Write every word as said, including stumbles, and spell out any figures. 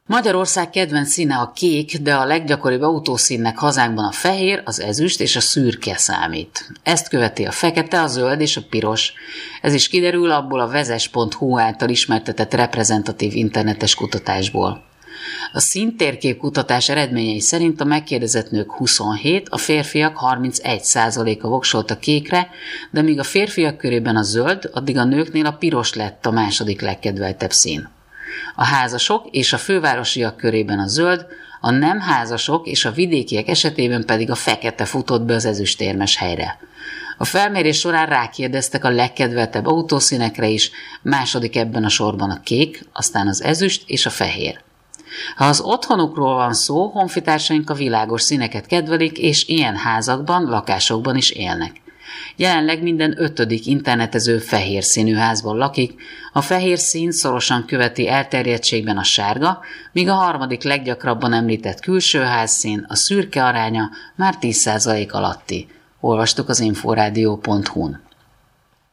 Magyarország kedvenc színe a kék, de a leggyakoribb autószínnek hazánkban a fehér, az ezüst és a szürke számít. Ezt követi a fekete, a zöld és a piros. Ez is kiderül abból a vezes pont hu által ismertetett reprezentatív internetes kutatásból. A színtérkép kutatás eredményei szerint a megkérdezett nők huszonhét, a férfiak harmincegy százaléka voksolt a kékre, de míg a férfiak körében a zöld, addig a nőknél a piros lett a második legkedveltebb szín. A házasok és a fővárosiak körében a zöld, a nem házasok és a vidékiek esetében pedig a fekete futott be az ezüstérmes helyre. A felmérés során rákérdeztek a legkedveltebb autószínekre is, második ebben a sorban a kék, aztán az ezüst és a fehér. Ha az otthonukról van szó, honfitársaink a világos színeket kedvelik, és ilyen házakban, lakásokban is élnek. Jelenleg minden ötödik internetező fehér színű házban lakik, a fehér szín szorosan követi elterjedtségben a sárga, míg a harmadik leggyakrabban említett külső házszín, a szürke aránya már tíz százalék alatti. Olvastuk az inforádió pont hu-n.